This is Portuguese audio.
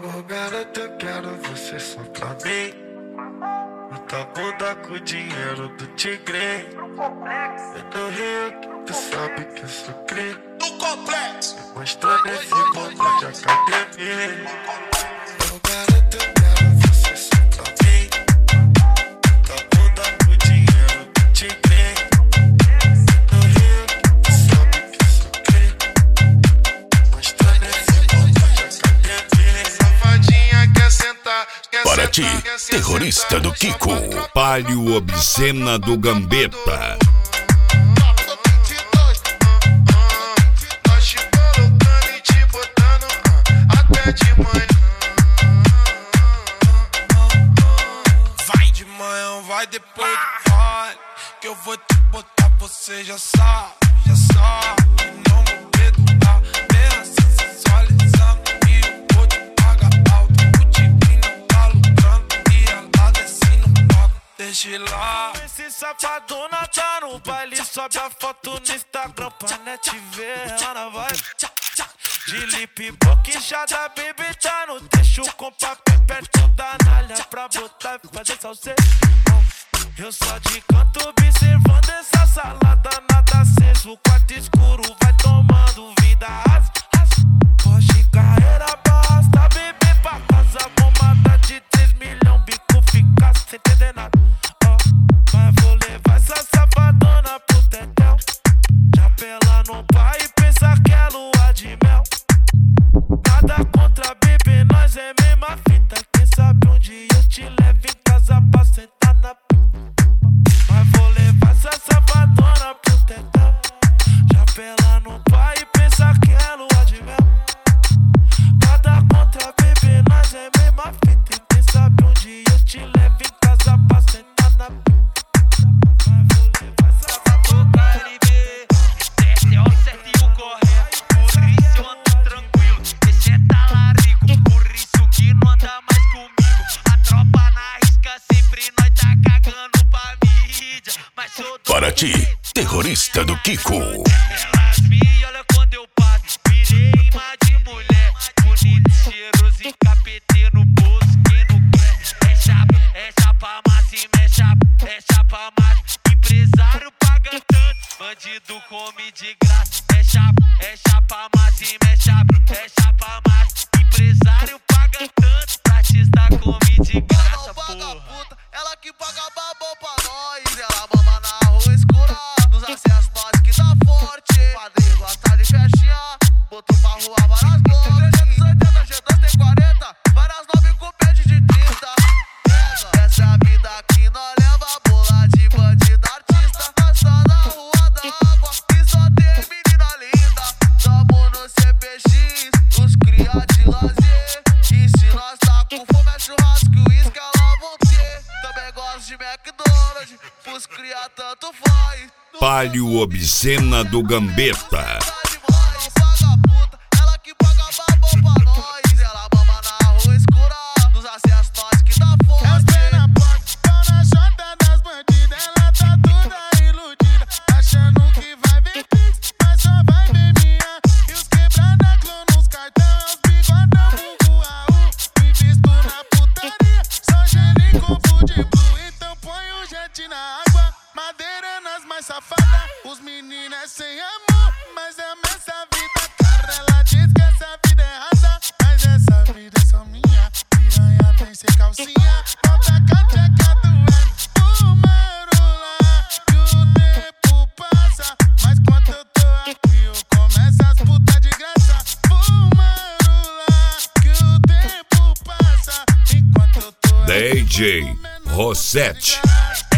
Ô garota, eu quero você só pra mim. Bota bunda com o dinheiro do tigre. É no Rio que tu sabe que eu sou cri. Do complexo. Mostrando esse botão de academia. Ô garota, eu quero você só pra mim. Bota bunda com o dinheiro do tigre. É no Rio que tu sabe que eu sou cri. Mostrando esse botão de academia. Safadinha quer sentar, quer Para sentar, ti, quer sentar, terrorista do Kiko, Palio Obscena do Gambetta. Nós te colocando e te botando até de manhã. Vai de manhã, vai depois do baile, que eu vou te botar, você já sabe, já sabe. E não vou perdoar, mesmo se sensualizando. E eu vou te pagar alto, o tigrinho tá lucrando. E ela desce no palco, deixa lá. Esse safadona tá no baile, sobe a foto no Instagram pra net ver. Ela vai de lip boquinchada, baby tá no deixo com papel perto da nalha pra botar e fazer salseiro. Eu só de canto observando essa salada, nada aceso. O quarto escuro vai tomando vida. Hoje carreira basta, bebê pra casa. Bombada de 3 milhões, bico fica sem entender nada. Mas vou levar essa safadona pro tetel. Já pela no pai e pensa que é lua de mel. Nada contra bebê, nós é mesma fita. Quem sabe um dia eu te levo em casa pra sentar na p***. Mas vou levar essa safadona pro tetel. Já pela no pai e pensa que é lua de mel. Nada contra bebê, nós é mesma fita. Quem sabe um dia eu te levo em casa pra sentar na p***. Mas vou levar essa safadona. Esse é o certo e o correto, por isso eu ando tranquilo. Esse é talarico, por isso que não anda mais comigo. A tropa na risca, sempre nós tá cagando pra mídia. Mas sou do Para ti, terrorista do Kiko. Elas me olham quando eu passo, virei imã de mulher. Bonito, cheiroso e capetê no bolso, quem não quer. É chapa massa e é chapa massa. Empresário paga tanto, bandido come de graça. É chapa massa e é chapa massa. Empresário paga tanto, artista come de graça, porra. Puta, ela que paga babão pra nós. Ela mama na rua escura, nos acessos nós que tá forte. Padrinho gosta de festinha, botou pra rua várias blocos. 380, G2 tem 40, várias 9 com pede de 30. Essa é a vida que nós leva, bola de bandido artista. Nós tá na rua da água e só tem menina linda. Tamo no CPX, os cria de lazer. E se nós tá com fome é churrasco e uísque, ela vão ter. Também gosto de McDonald's, pros cria tanto faz. Palio Obscena do Gambetta. Vagabuta, ela que paga babão pra nós. Ela mama na rua escura, nos acessos nós que tá forte. As pena pode, pau na chota das bandidas. Ela tá toda iludida, achando que vai ver pix, mas só vai ver minha. E os quebrada clã nos cartão, é os bigodão vulgo AU. Me visto na putaria, só gelo e copo de blue. Então põe o jet na água, madeira nas mais safadas. Os meninos é sem amor, mas é essa vida cara. Ela diz que essa vida é rasa, mas essa vida é só minha. Piranha vem sem calcinha, volta com a tcheca doendo. O marula, que o tempo passa, mas quando eu tô aqui eu começo as putas de graça. O marula, que o tempo passa, enquanto eu tô aqui DJ Rosette.